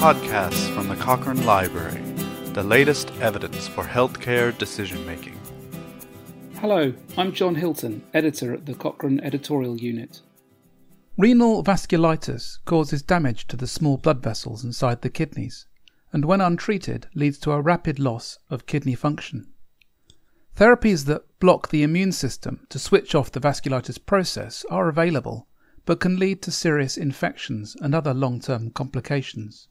podcasts from the Cochrane Library, the latest evidence for healthcare decision-making. Hello, I'm John Hilton, editor at the Cochrane Editorial Unit. Renal vasculitis causes damage to the small blood vessels inside the kidneys, and when untreated leads to a rapid loss of kidney function. Therapies that block the immune system to switch off the vasculitis process are available, but can lead to serious infections and other long-term complications.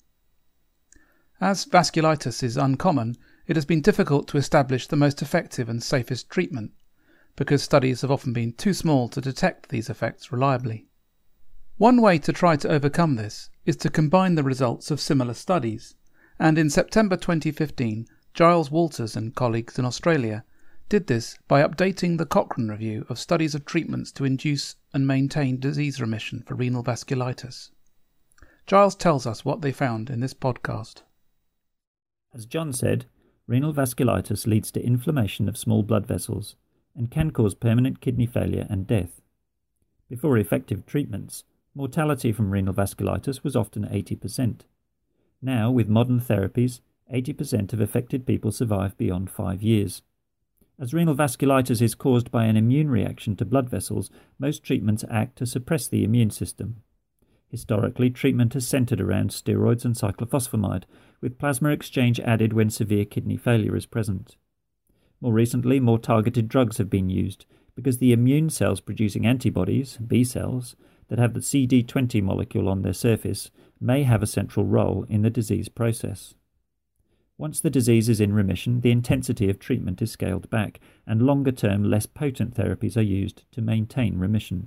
As vasculitis is uncommon, it has been difficult to establish the most effective and safest treatment, because studies have often been too small to detect these effects reliably. One way to try to overcome this is to combine the results of similar studies, and in September 2015, Giles Walters and colleagues in Australia did this by updating the Cochrane Review of studies of treatments to induce and maintain disease remission for renal vasculitis. Giles tells us what they found in this podcast. As John said, renal vasculitis leads to inflammation of small blood vessels and can cause permanent kidney failure and death. Before effective treatments, mortality from renal vasculitis was often 80%. Now, with modern therapies, 80% of affected people survive beyond 5 years. As renal vasculitis is caused by an immune reaction to blood vessels, most treatments act to suppress the immune system. Historically, treatment has centred around steroids and cyclophosphamide, with plasma exchange added when severe kidney failure is present. More recently, more targeted drugs have been used, because the immune cells producing antibodies, B cells, that have the CD20 molecule on their surface may have a central role in the disease process. Once the disease is in remission, the intensity of treatment is scaled back, and longer-term, less potent therapies are used to maintain remission.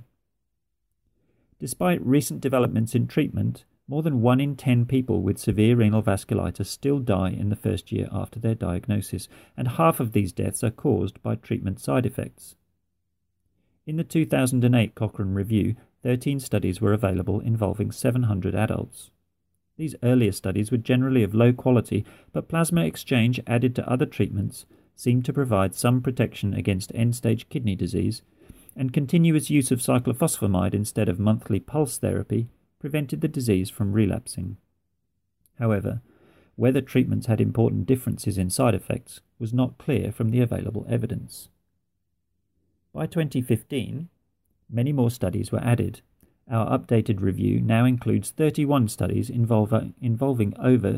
Despite recent developments in treatment, more than 1 in 10 people with severe renal vasculitis still die in the first year after their diagnosis, and half of these deaths are caused by treatment side effects. In the 2008 Cochrane Review, 13 studies were available involving 700 adults. These earlier studies were generally of low quality, but plasma exchange added to other treatments seemed to provide some protection against end-stage kidney disease, and continuous use of cyclophosphamide instead of monthly pulse therapy prevented the disease from relapsing. However, whether treatments had important differences in side effects was not clear from the available evidence. By 2015, many more studies were added. Our updated review now includes 31 studies involving over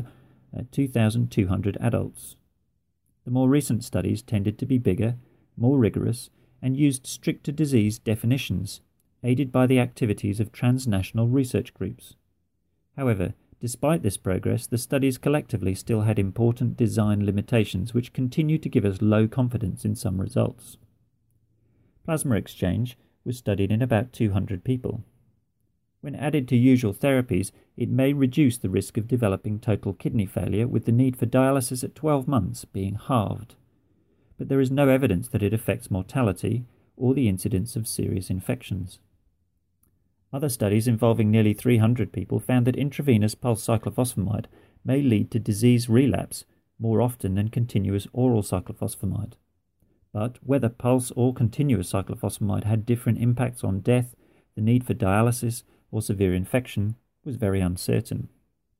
2,200 adults. The more recent studies tended to be bigger, more rigorous, and used stricter disease definitions, aided by the activities of transnational research groups. However, despite this progress, the studies collectively still had important design limitations which continue to give us low confidence in some results. Plasma exchange was studied in about 200 people. When added to usual therapies, it may reduce the risk of developing total kidney failure, with the need for dialysis at 12 months being halved. But there is no evidence that it affects mortality or the incidence of serious infections. Other studies involving nearly 300 people found that intravenous pulse cyclophosphamide may lead to disease relapse more often than continuous oral cyclophosphamide. But whether pulse or continuous cyclophosphamide had different impacts on death, the need for dialysis, or severe infection was very uncertain.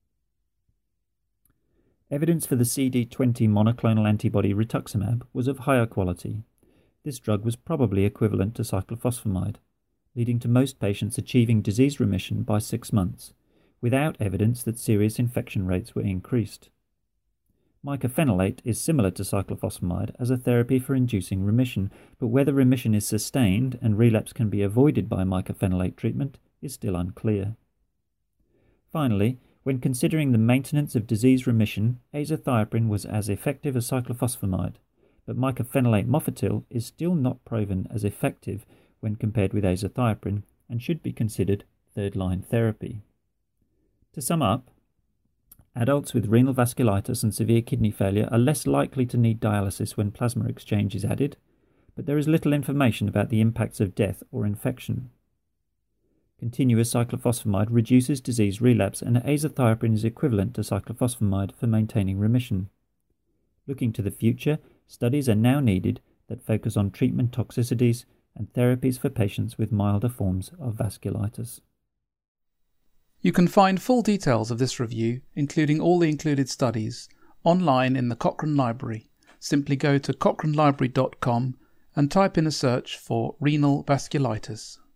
Evidence for the CD20 monoclonal antibody rituximab was of higher quality. This drug was probably equivalent to cyclophosphamide, leading to most patients achieving disease remission by 6 months, without evidence that serious infection rates were increased. Mycophenolate is similar to cyclophosphamide as a therapy for inducing remission, but whether remission is sustained and relapse can be avoided by mycophenolate treatment is still unclear. Finally, when considering the maintenance of disease remission, azathioprine was as effective as cyclophosphamide, but mycophenolate mofetil is still not proven as effective when compared with azathioprine and should be considered third-line therapy. To sum up, adults with renal vasculitis and severe kidney failure are less likely to need dialysis when plasma exchange is added, but there is little information about the impacts of death or infection. Continuous cyclophosphamide reduces disease relapse, and azathioprine is equivalent to cyclophosphamide for maintaining remission. Looking to the future, studies are now needed that focus on treatment toxicities and therapies for patients with milder forms of vasculitis. You can find full details of this review, including all the included studies, online in the Cochrane Library. Simply go to cochranelibrary.com and type in a search for renal vasculitis.